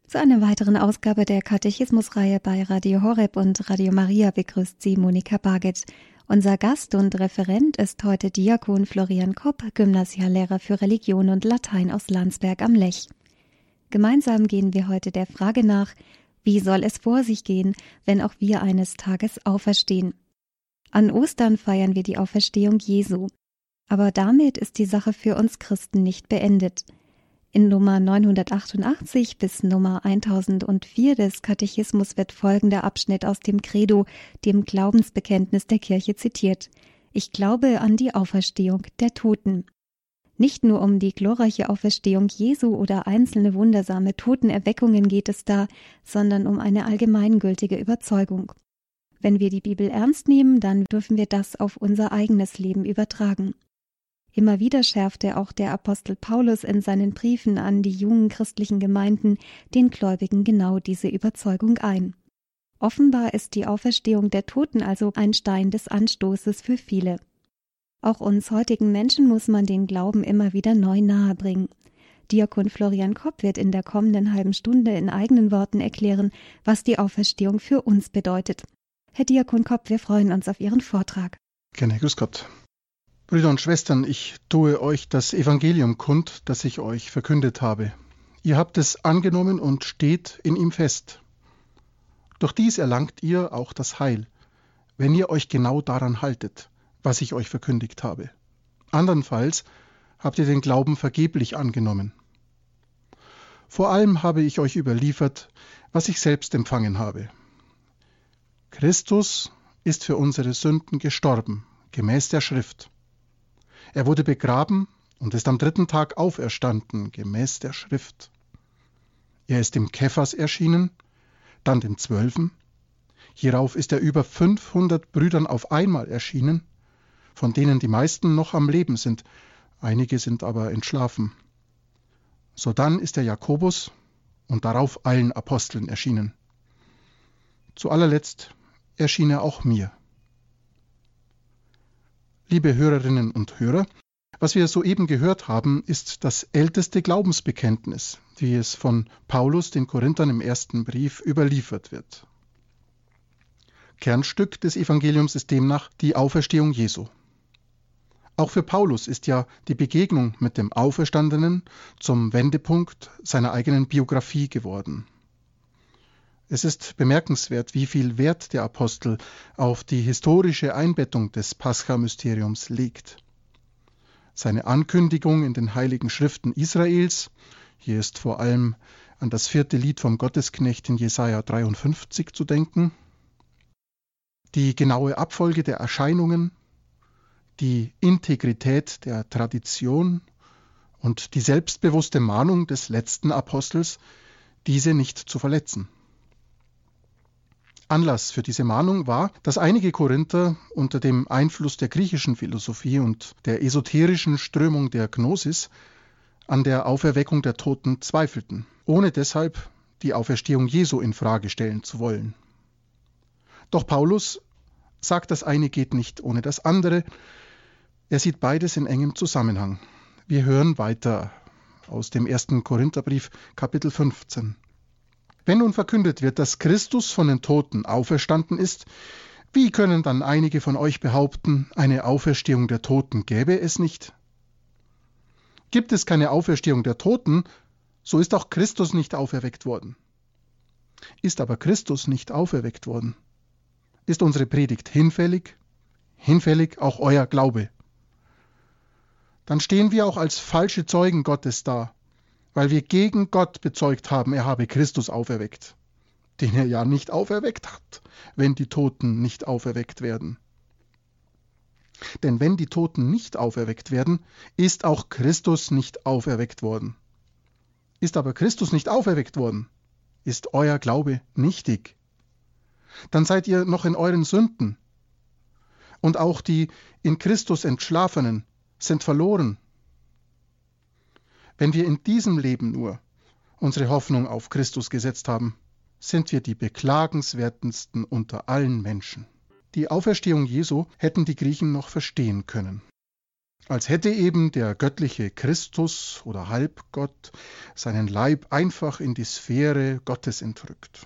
Zu einer weiteren Ausgabe der Katechismusreihe bei Radio Horeb und Radio Maria begrüßt Sie Monika Barget. Unser Gast und Referent ist heute Diakon Florian Kopp, Gymnasiallehrer für Religion und Latein aus Landsberg am Lech. Gemeinsam gehen wir heute der Frage nach, wie soll es vor sich gehen, wenn auch wir eines Tages auferstehen? An Ostern feiern wir die Auferstehung Jesu. Aber damit ist die Sache für uns Christen nicht beendet. In Nummer 988 bis Nummer 1004 des Katechismus wird folgender Abschnitt aus dem Credo, dem Glaubensbekenntnis der Kirche, zitiert. Ich glaube an die Auferstehung der Toten. Nicht nur um die glorreiche Auferstehung Jesu oder einzelne wundersame Totenerweckungen geht es da, sondern um eine allgemeingültige Überzeugung. Wenn wir die Bibel ernst nehmen, dann dürfen wir das auf unser eigenes Leben übertragen. Immer wieder schärfte auch der Apostel Paulus in seinen Briefen an die jungen christlichen Gemeinden den Gläubigen genau diese Überzeugung ein. Offenbar ist die Auferstehung der Toten also ein Stein des Anstoßes für viele. Auch uns heutigen Menschen muss man den Glauben immer wieder neu nahebringen. Diakon Florian Kopp wird in der kommenden halben Stunde in eigenen Worten erklären, was die Auferstehung für uns bedeutet. Herr Diakon Kopp, wir freuen uns auf Ihren Vortrag. Gerne, grüß Gott. Brüder und Schwestern, ich tue euch das Evangelium kund, das ich euch verkündet habe. Ihr habt es angenommen und steht in ihm fest. Durch dies erlangt ihr auch das Heil, wenn ihr euch genau daran haltet, was ich euch verkündigt habe. Andernfalls habt ihr den Glauben vergeblich angenommen. Vor allem habe ich euch überliefert, was ich selbst empfangen habe. Christus ist für unsere Sünden gestorben, gemäß der Schrift. Er wurde begraben und ist am 3. Tag auferstanden, gemäß der Schrift. Er ist dem Kephas erschienen, dann den 12. Hierauf ist er über 500 Brüdern auf einmal erschienen, von denen die meisten noch am Leben sind, einige sind aber entschlafen. Sodann ist er Jakobus und darauf allen Aposteln erschienen. Zu allerletzt erschien er auch mir. Liebe Hörerinnen und Hörer, was wir soeben gehört haben, ist das älteste Glaubensbekenntnis, wie es von Paulus den Korinthern im 1. Brief überliefert wird. Kernstück des Evangeliums ist demnach die Auferstehung Jesu. Auch für Paulus ist ja die Begegnung mit dem Auferstandenen zum Wendepunkt seiner eigenen Biografie geworden. Es ist bemerkenswert, wie viel Wert der Apostel auf die historische Einbettung des Pascha-Mysteriums legt. Seine Ankündigung in den Heiligen Schriften Israels, hier ist vor allem an das 4. Lied vom Gottesknecht in Jesaja 53 zu denken, die genaue Abfolge der Erscheinungen, die Integrität der Tradition und die selbstbewusste Mahnung des letzten Apostels, diese nicht zu verletzen. Anlass für diese Mahnung war, dass einige Korinther unter dem Einfluss der griechischen Philosophie und der esoterischen Strömung der Gnosis an der Auferweckung der Toten zweifelten, ohne deshalb die Auferstehung Jesu in Frage stellen zu wollen. Doch Paulus sagt, das eine geht nicht ohne das andere. Er sieht beides in engem Zusammenhang. Wir hören weiter aus dem 1. Korintherbrief, Kapitel 15. Wenn nun verkündet wird, dass Christus von den Toten auferstanden ist, wie können dann einige von euch behaupten, eine Auferstehung der Toten gäbe es nicht? Gibt es keine Auferstehung der Toten, so ist auch Christus nicht auferweckt worden. Ist aber Christus nicht auferweckt worden, ist unsere Predigt hinfällig, hinfällig auch euer Glaube. Dann stehen wir auch als falsche Zeugen Gottes da, weil wir gegen Gott bezeugt haben, er habe Christus auferweckt, den er ja nicht auferweckt hat, wenn die Toten nicht auferweckt werden. Denn wenn die Toten nicht auferweckt werden, ist auch Christus nicht auferweckt worden. Ist aber Christus nicht auferweckt worden, ist euer Glaube nichtig. Dann seid ihr noch in euren Sünden. Und auch die in Christus Entschlafenen sind verloren. Wenn wir in diesem Leben nur unsere Hoffnung auf Christus gesetzt haben, sind wir die beklagenswertesten unter allen Menschen. Die Auferstehung Jesu hätten die Griechen noch verstehen können. Als hätte eben der göttliche Christus oder Halbgott seinen Leib einfach in die Sphäre Gottes entrückt.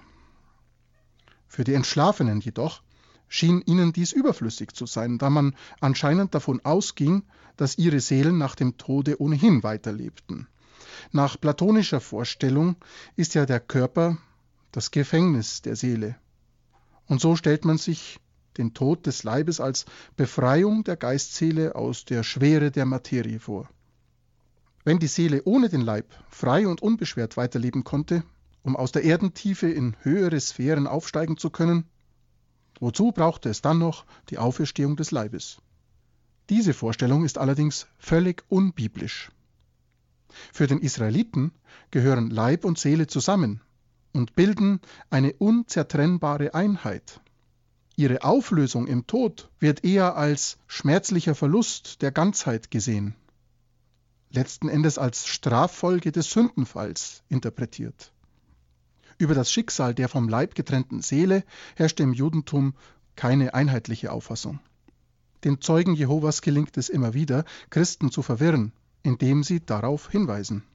Für die Entschlafenen jedoch schien ihnen dies überflüssig zu sein, da man anscheinend davon ausging, dass ihre Seelen nach dem Tode ohnehin weiterlebten. Nach platonischer Vorstellung ist ja der Körper das Gefängnis der Seele. Und so stellt man sich den Tod des Leibes als Befreiung der Geistseele aus der Schwere der Materie vor. Wenn die Seele ohne den Leib frei und unbeschwert weiterleben konnte, um aus der Erdentiefe in höhere Sphären aufsteigen zu können, wozu brauchte es dann noch die Auferstehung des Leibes? Diese Vorstellung ist allerdings völlig unbiblisch. Für den Israeliten gehören Leib und Seele zusammen und bilden eine unzertrennbare Einheit. Ihre Auflösung im Tod wird eher als schmerzlicher Verlust der Ganzheit gesehen, letzten Endes als Straffolge des Sündenfalls interpretiert. Über das Schicksal der vom Leib getrennten Seele herrscht im Judentum keine einheitliche Auffassung. Den Zeugen Jehovas gelingt es immer wieder, Christen zu verwirren, indem sie darauf hinweisen.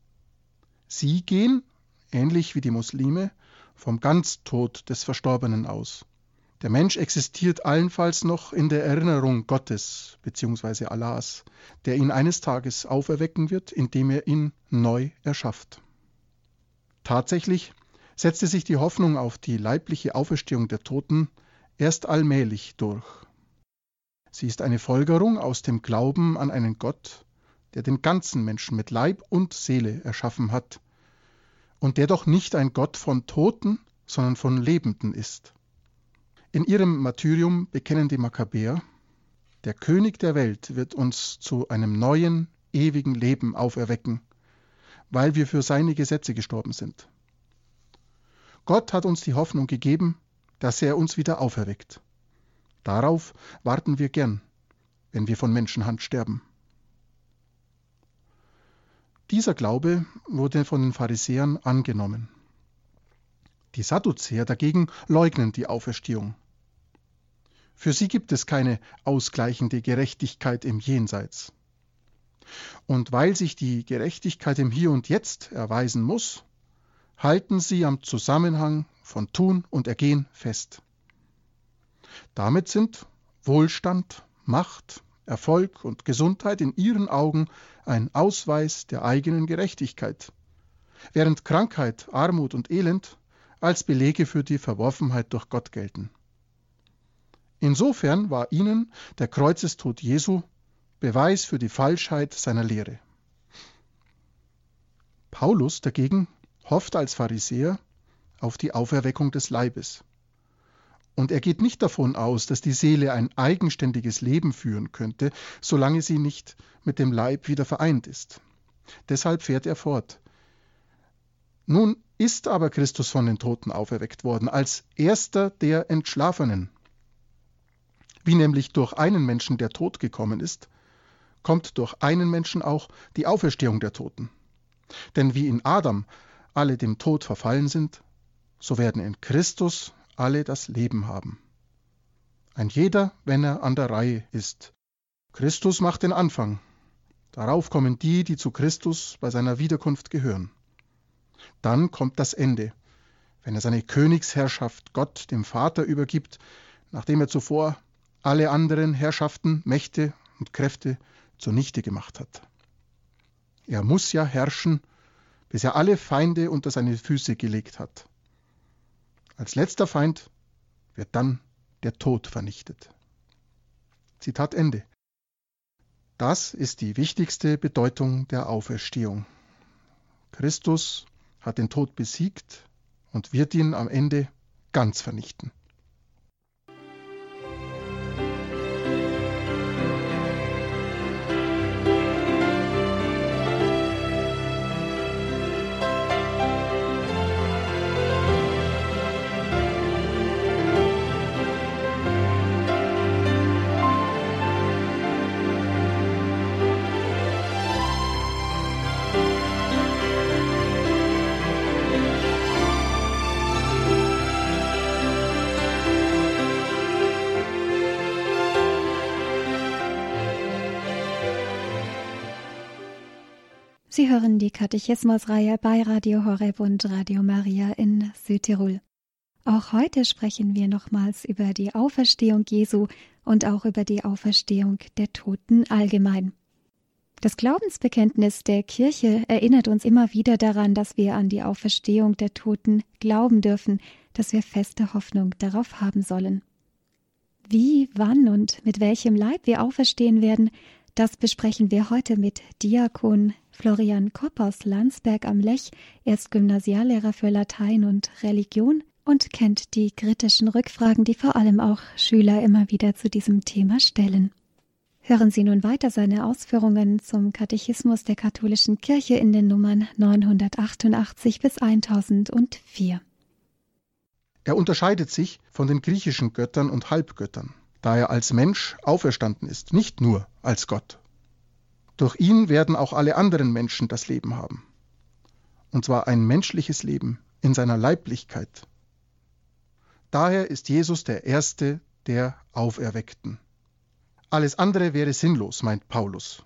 Sie gehen, ähnlich wie die Muslime, vom Ganztod des Verstorbenen aus. Der Mensch existiert allenfalls noch in der Erinnerung Gottes bzw. Allahs, der ihn eines Tages auferwecken wird, indem er ihn neu erschafft. Tatsächlich setzte sich die Hoffnung auf die leibliche Auferstehung der Toten erst allmählich durch. Sie ist eine Folgerung aus dem Glauben an einen Gott, der den ganzen Menschen mit Leib und Seele erschaffen hat und der doch nicht ein Gott von Toten, sondern von Lebenden ist. In ihrem Martyrium bekennen die Makkabäer: Der König der Welt wird uns zu einem neuen, ewigen Leben auferwecken, weil wir für seine Gesetze gestorben sind. Gott hat uns die Hoffnung gegeben, dass er uns wieder auferweckt. Darauf warten wir gern, wenn wir von Menschenhand sterben. Dieser Glaube wurde von den Pharisäern angenommen. Die Sadduzäer dagegen leugnen die Auferstehung. Für sie gibt es keine ausgleichende Gerechtigkeit im Jenseits. Und weil sich die Gerechtigkeit im Hier und Jetzt erweisen muss, halten sie am Zusammenhang von Tun und Ergehen fest. Damit sind Wohlstand, Macht, Erfolg und Gesundheit in ihren Augen ein Ausweis der eigenen Gerechtigkeit, während Krankheit, Armut und Elend als Belege für die Verworfenheit durch Gott gelten. Insofern war ihnen der Kreuzestod Jesu Beweis für die Falschheit seiner Lehre. Paulus dagegen hofft als Pharisäer auf die Auferweckung des Leibes. Und er geht nicht davon aus, dass die Seele ein eigenständiges Leben führen könnte, solange sie nicht mit dem Leib wieder vereint ist. Deshalb fährt er fort: Nun ist aber Christus von den Toten auferweckt worden, als erster der Entschlafenen. Wie nämlich durch einen Menschen der Tod gekommen ist, kommt durch einen Menschen auch die Auferstehung der Toten. Denn wie in Adam alle dem Tod verfallen sind, so werden in Christus alle das Leben haben. Ein jeder, wenn er an der Reihe ist. Christus macht den Anfang. Darauf kommen die, die zu Christus bei seiner Wiederkunft gehören. Dann kommt das Ende, wenn er seine Königsherrschaft Gott, dem Vater, übergibt, nachdem er zuvor alle anderen Herrschaften, Mächte und Kräfte zunichte gemacht hat. Er muss ja herrschen, bis er alle Feinde unter seine Füße gelegt hat. Als letzter Feind wird dann der Tod vernichtet. Zitat Ende. Das ist die wichtigste Bedeutung der Auferstehung. Christus hat den Tod besiegt und wird ihn am Ende ganz vernichten. Sie hören die Katechismusreihe bei Radio Horeb und Radio Maria in Südtirol. Auch heute sprechen wir nochmals über die Auferstehung Jesu und auch über die Auferstehung der Toten allgemein. Das Glaubensbekenntnis der Kirche erinnert uns immer wieder daran, dass wir an die Auferstehung der Toten glauben dürfen, dass wir feste Hoffnung darauf haben sollen. Wie, wann und mit welchem Leib wir auferstehen werden, das besprechen wir heute mit Diakon Florian Kopp aus Landsberg am Lech. Er ist Gymnasiallehrer für Latein und Religion und kennt die kritischen Rückfragen, die vor allem auch Schüler immer wieder zu diesem Thema stellen. Hören Sie nun weiter seine Ausführungen zum Katechismus der katholischen Kirche in den Nummern 988 bis 1004. Er unterscheidet sich von den griechischen Göttern und Halbgöttern, da er als Mensch auferstanden ist, nicht nur als Gott. Durch ihn werden auch alle anderen Menschen das Leben haben. Und zwar ein menschliches Leben in seiner Leiblichkeit. Daher ist Jesus der Erste der Auferweckten. Alles andere wäre sinnlos, meint Paulus.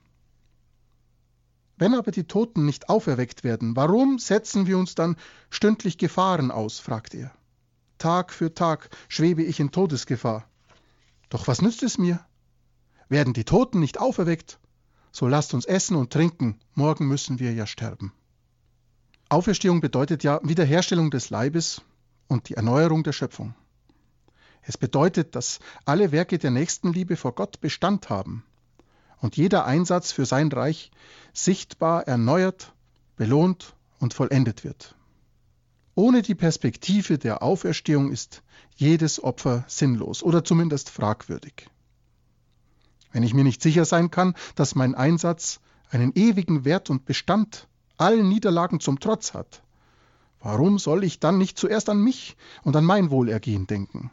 Wenn aber die Toten nicht auferweckt werden, warum setzen wir uns dann stündlich Gefahren aus, fragt er. Tag für Tag schwebe ich in Todesgefahr. Doch was nützt es mir? Werden die Toten nicht auferweckt? So lasst uns essen und trinken, morgen müssen wir ja sterben. Auferstehung bedeutet ja Wiederherstellung des Leibes und die Erneuerung der Schöpfung. Es bedeutet, dass alle Werke der Nächstenliebe vor Gott Bestand haben und jeder Einsatz für sein Reich sichtbar erneuert, belohnt und vollendet wird. Ohne die Perspektive der Auferstehung ist jedes Opfer sinnlos oder zumindest fragwürdig. Wenn ich mir nicht sicher sein kann, dass mein Einsatz einen ewigen Wert und Bestand allen Niederlagen zum Trotz hat, warum soll ich dann nicht zuerst an mich und an mein Wohlergehen denken?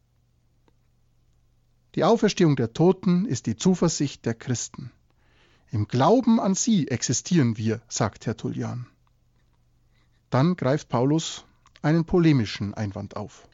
Die Auferstehung der Toten ist die Zuversicht der Christen. Im Glauben an sie existieren wir, sagt Tertullian. Dann greift Paulus einen polemischen Einwand auf.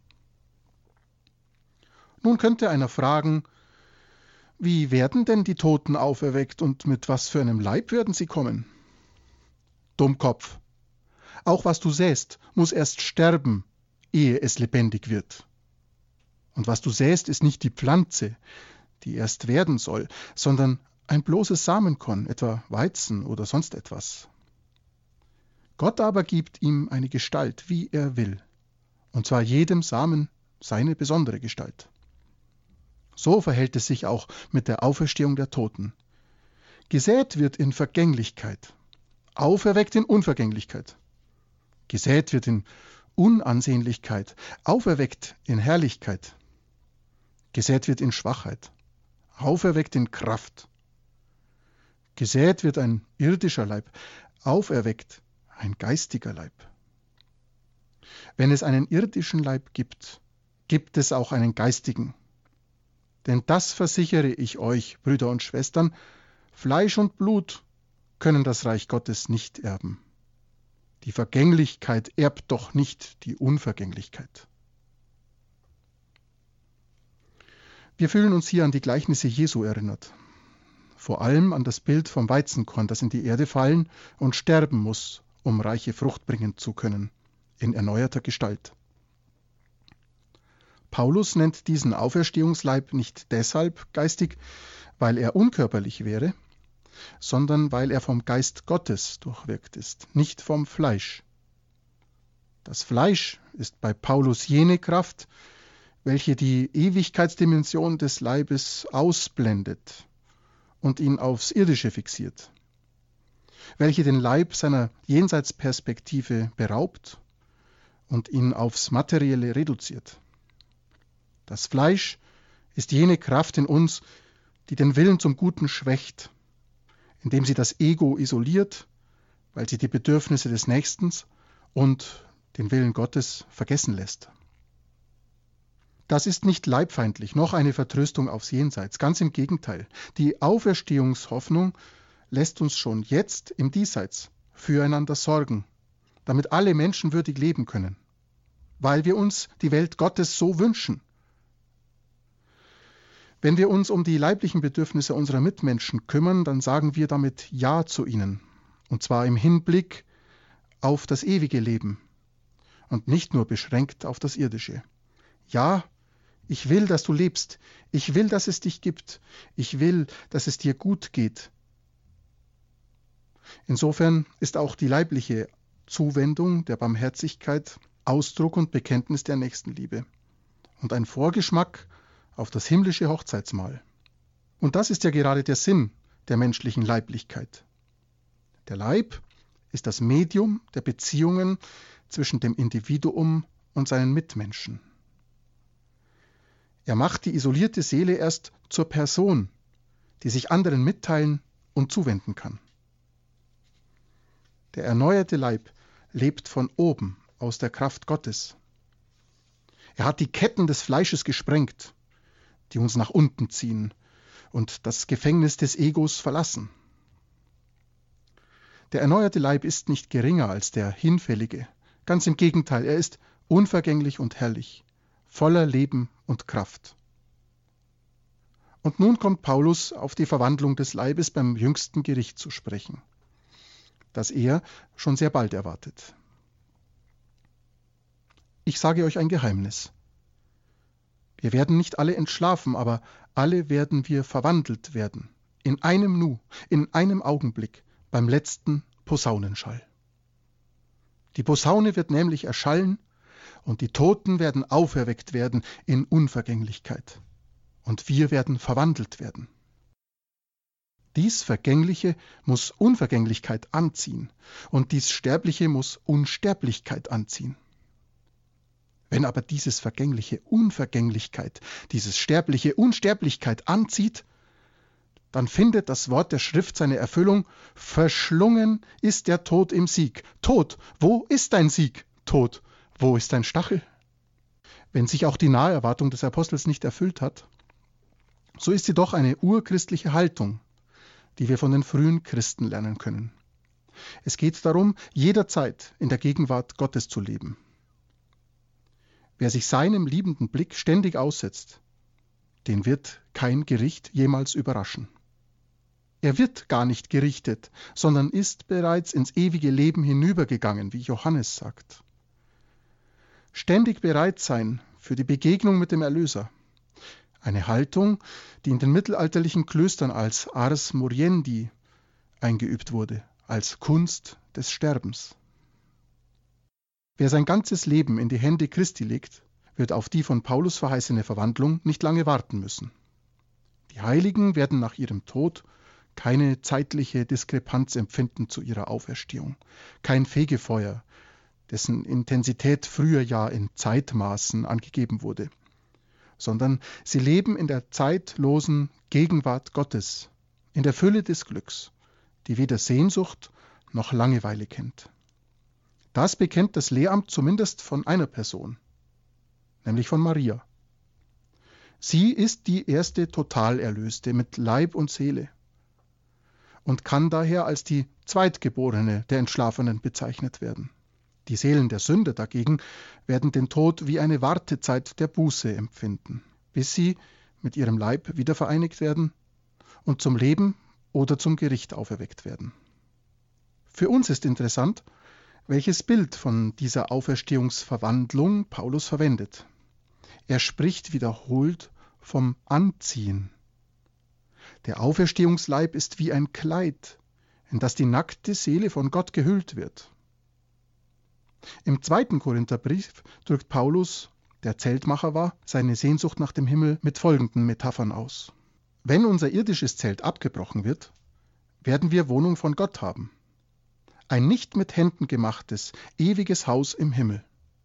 Nun könnte einer fragen, wie werden denn die Toten auferweckt und mit was für einem Leib werden sie kommen? Dummkopf. Auch was du säst, muss erst sterben, ehe es lebendig wird. Und was du säst, ist nicht die Pflanze, die erst werden soll, sondern ein bloßes Samenkorn, etwa Weizen oder sonst etwas. Gott aber gibt ihm eine Gestalt, wie er will, und zwar jedem Samen seine besondere Gestalt. So verhält es sich auch mit der Auferstehung der Toten. Gesät wird in Vergänglichkeit, auferweckt in Unvergänglichkeit. Gesät wird in Unansehnlichkeit, auferweckt in Herrlichkeit. Gesät wird in Schwachheit, auferweckt in Kraft. Gesät wird ein irdischer Leib, auferweckt ein geistiger Leib. Wenn es einen irdischen Leib gibt, gibt es auch einen geistigen. Denn das versichere ich euch, Brüder und Schwestern, Fleisch und Blut können das Reich Gottes nicht erben. Die Vergänglichkeit erbt doch nicht die Unvergänglichkeit. Wir fühlen uns hier an die Gleichnisse Jesu erinnert. Vor allem an das Bild vom Weizenkorn, das in die Erde fallen und sterben muss, um reiche Frucht bringen zu können, in erneuerter Gestalt. Paulus nennt diesen Auferstehungsleib nicht deshalb geistig, weil er unkörperlich wäre, sondern weil er vom Geist Gottes durchwirkt ist, nicht vom Fleisch. Das Fleisch ist bei Paulus jene Kraft, welche die Ewigkeitsdimension des Leibes ausblendet und ihn aufs Irdische fixiert, welche den Leib seiner Jenseitsperspektive beraubt und ihn aufs Materielle reduziert. Das Fleisch ist jene Kraft in uns, die den Willen zum Guten schwächt, indem sie das Ego isoliert, weil sie die Bedürfnisse des Nächsten und den Willen Gottes vergessen lässt. Das ist nicht leibfeindlich, noch eine Vertröstung aufs Jenseits. Ganz im Gegenteil. Die Auferstehungshoffnung lässt uns schon jetzt im Diesseits füreinander sorgen, damit alle Menschen würdig leben können, weil wir uns die Welt Gottes so wünschen. Wenn wir uns um die leiblichen Bedürfnisse unserer Mitmenschen kümmern, dann sagen wir damit Ja zu ihnen und zwar im Hinblick auf das ewige Leben und nicht nur beschränkt auf das irdische. Ja, ich will, dass du lebst. Ich will, dass es dich gibt. Ich will, dass es dir gut geht. Insofern ist auch die leibliche Zuwendung der Barmherzigkeit Ausdruck und Bekenntnis der Nächstenliebe und ein Vorgeschmack auf das himmlische Hochzeitsmahl. Und das ist ja gerade der Sinn der menschlichen Leiblichkeit. Der Leib ist das Medium der Beziehungen zwischen dem Individuum und seinen Mitmenschen. Er macht die isolierte Seele erst zur Person, die sich anderen mitteilen und zuwenden kann. Der erneuerte Leib lebt von oben aus der Kraft Gottes. Er hat die Ketten des Fleisches gesprengt, die uns nach unten ziehen und das Gefängnis des Egos verlassen. Der erneuerte Leib ist nicht geringer als der hinfällige. Ganz im Gegenteil, er ist unvergänglich und herrlich, voller Leben und Kraft. Und nun kommt Paulus auf die Verwandlung des Leibes beim jüngsten Gericht zu sprechen, das er schon sehr bald erwartet. Ich sage euch ein Geheimnis. Wir werden nicht alle entschlafen, aber alle werden wir verwandelt werden, in einem Nu, in einem Augenblick, beim letzten Posaunenschall. Die Posaune wird nämlich erschallen und die Toten werden auferweckt werden in Unvergänglichkeit. Und wir werden verwandelt werden. Dies Vergängliche muss Unvergänglichkeit anziehen und dies Sterbliche muss Unsterblichkeit anziehen. Wenn aber dieses Vergängliche Unvergänglichkeit, dieses Sterbliche Unsterblichkeit anzieht, dann findet das Wort der Schrift seine Erfüllung: Verschlungen ist der Tod im Sieg. Tod, wo ist dein Sieg? Tod, wo ist dein Stachel? Wenn sich auch die Naherwartung des Apostels nicht erfüllt hat, so ist sie doch eine urchristliche Haltung, die wir von den frühen Christen lernen können. Es geht darum, jederzeit in der Gegenwart Gottes zu leben. Wer sich seinem liebenden Blick ständig aussetzt, den wird kein Gericht jemals überraschen. Er wird gar nicht gerichtet, sondern ist bereits ins ewige Leben hinübergegangen, wie Johannes sagt. Ständig bereit sein für die Begegnung mit dem Erlöser. Eine Haltung, die in den mittelalterlichen Klöstern als Ars Moriendi eingeübt wurde, als Kunst des Sterbens. Wer sein ganzes Leben in die Hände Christi legt, wird auf die von Paulus verheißene Verwandlung nicht lange warten müssen. Die Heiligen werden nach ihrem Tod keine zeitliche Diskrepanz empfinden zu ihrer Auferstehung, kein Fegefeuer, dessen Intensität früher ja in Zeitmaßen angegeben wurde, sondern sie leben in der zeitlosen Gegenwart Gottes, in der Fülle des Glücks, die weder Sehnsucht noch Langeweile kennt. Das bekennt das Lehramt zumindest von einer Person, nämlich von Maria. Sie ist die erste Totalerlöste mit Leib und Seele und kann daher als die Zweitgeborene der Entschlafenen bezeichnet werden. Die Seelen der Sünder dagegen werden den Tod wie eine Wartezeit der Buße empfinden, bis sie mit ihrem Leib wieder vereinigt werden und zum Leben oder zum Gericht auferweckt werden. Für uns ist interessant, welches Bild von dieser Auferstehungsverwandlung Paulus verwendet. Er spricht wiederholt vom Anziehen. Der Auferstehungsleib ist wie ein Kleid, in das die nackte Seele von Gott gehüllt wird. Im 2. Korintherbrief drückt Paulus, der Zeltmacher war, seine Sehnsucht nach dem Himmel mit folgenden Metaphern aus. Wenn unser irdisches Zelt abgebrochen wird, werden wir Wohnung von Gott haben. Ein nicht mit Händen gemachtes, ewiges Haus im Himmel.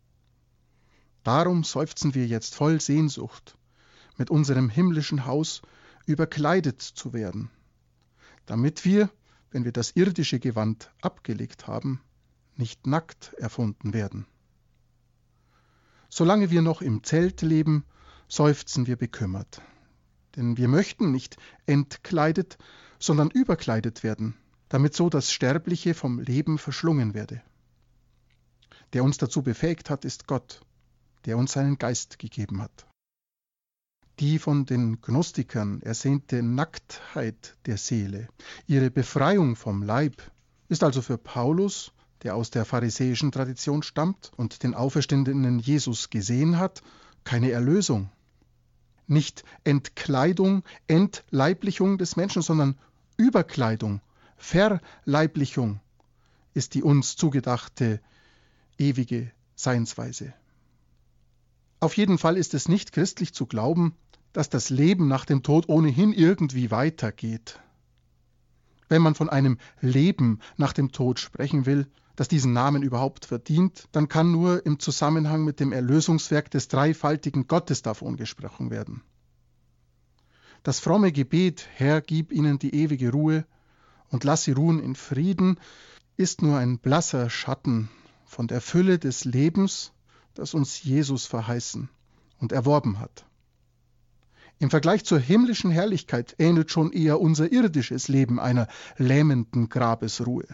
Darum seufzen wir jetzt voll Sehnsucht, mit unserem himmlischen Haus überkleidet zu werden, damit wir, wenn wir das irdische Gewand abgelegt haben, nicht nackt erfunden werden. Solange wir noch im Zelt leben, seufzen wir bekümmert, denn wir möchten nicht entkleidet, sondern überkleidet werden, damit so das Sterbliche vom Leben verschlungen werde. Der uns dazu befähigt hat, ist Gott, der uns seinen Geist gegeben hat. Die von den Gnostikern ersehnte Nacktheit der Seele, ihre Befreiung vom Leib, ist also für Paulus, der aus der pharisäischen Tradition stammt und den auferstandenen Jesus gesehen hat, keine Erlösung. Nicht Entkleidung, Entleiblichung des Menschen, sondern Überkleidung, Verleiblichung ist die uns zugedachte ewige Seinsweise. Auf jeden Fall ist es nicht christlich zu glauben, dass das Leben nach dem Tod ohnehin irgendwie weitergeht. Wenn man von einem Leben nach dem Tod sprechen will, das diesen Namen überhaupt verdient, dann kann nur im Zusammenhang mit dem Erlösungswerk des dreifaltigen Gottes davon gesprochen werden. Das fromme Gebet, Herr, gib ihnen die ewige Ruhe und lass sie ruhen in Frieden, ist nur ein blasser Schatten von der Fülle des Lebens, das uns Jesus verheißen und erworben hat. Im Vergleich zur himmlischen Herrlichkeit ähnelt schon eher unser irdisches Leben einer lähmenden Grabesruhe.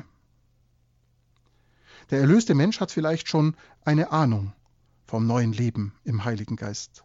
Der erlöste Mensch hat vielleicht schon eine Ahnung vom neuen Leben im Heiligen Geist.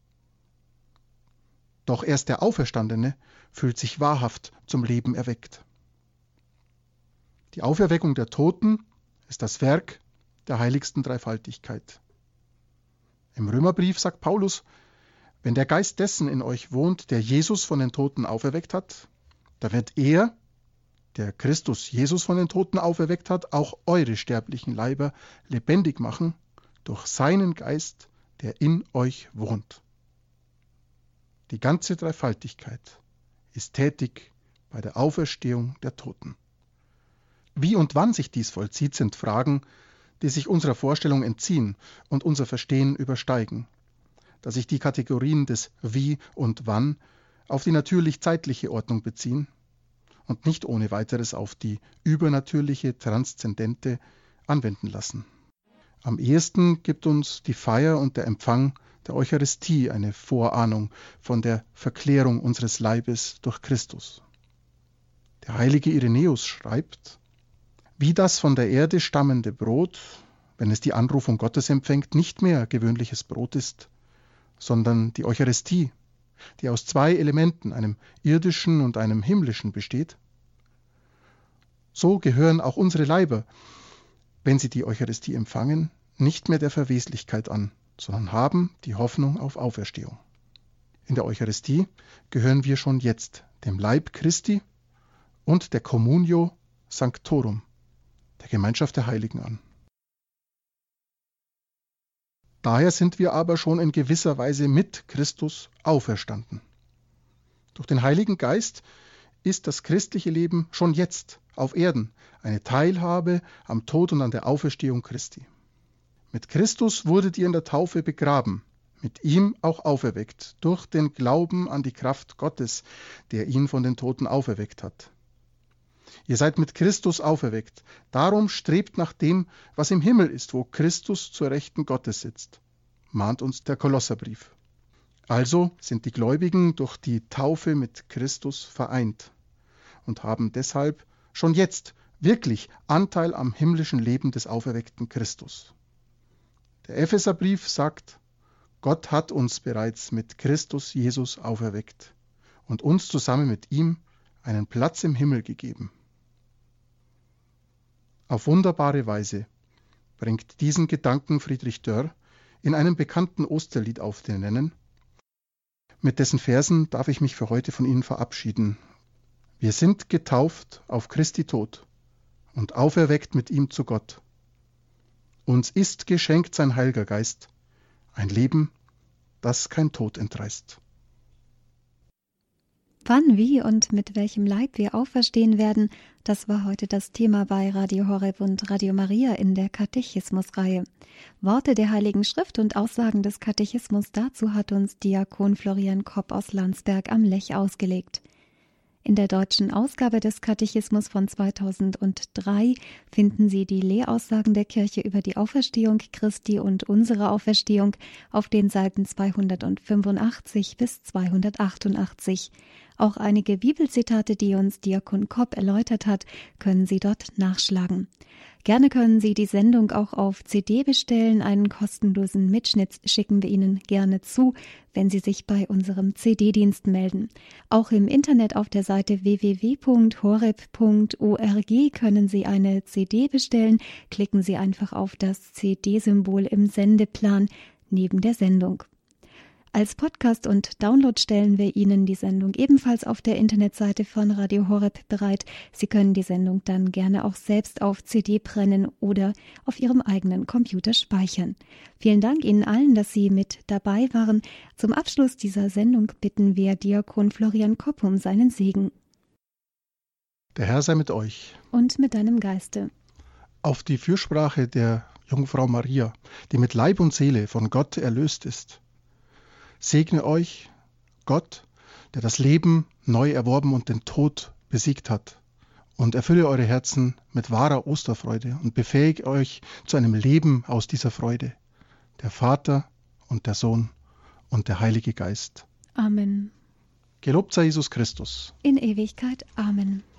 Doch erst der Auferstandene fühlt sich wahrhaft zum Leben erweckt. Die Auferweckung der Toten ist das Werk der heiligsten Dreifaltigkeit. Im Römerbrief sagt Paulus, wenn der Geist dessen in euch wohnt, der Jesus von den Toten auferweckt hat, da wird er, der Christus Jesus von den Toten auferweckt hat, auch eure sterblichen Leiber lebendig machen durch seinen Geist, der in euch wohnt. Die ganze Dreifaltigkeit ist tätig bei der Auferstehung der Toten. Wie und wann sich dies vollzieht, sind Fragen, die sich unserer Vorstellung entziehen und unser Verstehen übersteigen, da sich die Kategorien des Wie und Wann auf die natürlich-zeitliche Ordnung beziehen und nicht ohne weiteres auf die übernatürliche, transzendente anwenden lassen. Am ehesten gibt uns die Feier und der Empfang der Eucharistie eine Vorahnung von der Verklärung unseres Leibes durch Christus. Der heilige Irenäus schreibt, wie das von der Erde stammende Brot, wenn es die Anrufung Gottes empfängt, nicht mehr gewöhnliches Brot ist, sondern die Eucharistie, die aus zwei Elementen, einem irdischen und einem himmlischen, besteht, so gehören auch unsere Leiber, wenn sie die Eucharistie empfangen, nicht mehr der Verweslichkeit an, sondern haben die Hoffnung auf Auferstehung. In der Eucharistie gehören wir schon jetzt dem Leib Christi und der Communio Sanctorum, der Gemeinschaft der Heiligen, an. Daher sind wir aber schon in gewisser Weise mit Christus auferstanden. Durch den Heiligen Geist ist das christliche Leben schon jetzt auf Erden eine Teilhabe am Tod und an der Auferstehung Christi. Mit Christus wurdet ihr in der Taufe begraben, mit ihm auch auferweckt, durch den Glauben an die Kraft Gottes, der ihn von den Toten auferweckt hat. Ihr seid mit Christus auferweckt, darum strebt nach dem, was im Himmel ist, wo Christus zur Rechten Gottes sitzt, mahnt uns der Kolosserbrief. Also sind die Gläubigen durch die Taufe mit Christus vereint und haben deshalb schon jetzt wirklich Anteil am himmlischen Leben des auferweckten Christus. Der Epheserbrief sagt, Gott hat uns bereits mit Christus Jesus auferweckt und uns zusammen mit ihm einen Platz im Himmel gegeben. Auf wunderbare Weise bringt diesen Gedanken Friedrich Dörr in einem bekannten Osterlied auf den Nennen. Mit dessen Versen darf ich mich für heute von Ihnen verabschieden. Wir sind getauft auf Christi Tod und auferweckt mit ihm zu Gott. Uns ist geschenkt sein Heiliger Geist, ein Leben, das kein Tod entreißt. Wann, wie und mit welchem Leib wir auferstehen werden, das war heute das Thema bei Radio Horeb und Radio Maria in der Katechismusreihe. Worte der Heiligen Schrift und Aussagen des Katechismus dazu hat uns Diakon Florian Kopp aus Landsberg am Lech ausgelegt. In der deutschen Ausgabe des Katechismus von 2003 finden Sie die Lehraussagen der Kirche über die Auferstehung Christi und unsere Auferstehung auf den Seiten 285 bis 288. Auch einige Bibelzitate, die uns Diakon Kopp erläutert hat, können Sie dort nachschlagen. Gerne können Sie die Sendung auch auf CD bestellen. Einen kostenlosen Mitschnitt schicken wir Ihnen gerne zu, wenn Sie sich bei unserem CD-Dienst melden. Auch im Internet auf der Seite www.horeb.org können Sie eine CD bestellen. Klicken Sie einfach auf das CD-Symbol im Sendeplan neben der Sendung. Als Podcast und Download stellen wir Ihnen die Sendung ebenfalls auf der Internetseite von Radio Horeb bereit. Sie können die Sendung dann gerne auch selbst auf CD brennen oder auf Ihrem eigenen Computer speichern. Vielen Dank Ihnen allen, dass Sie mit dabei waren. Zum Abschluss dieser Sendung bitten wir Diakon Florian Kopp um seinen Segen. Der Herr sei mit euch. Und mit deinem Geiste. Auf die Fürsprache der Jungfrau Maria, die mit Leib und Seele von Gott erlöst ist. Segne euch Gott, der das Leben neu erworben und den Tod besiegt hat, und erfülle eure Herzen mit wahrer Osterfreude und befähige euch zu einem Leben aus dieser Freude. Der Vater und der Sohn und der Heilige Geist. Amen. Gelobt sei Jesus Christus. In Ewigkeit. Amen.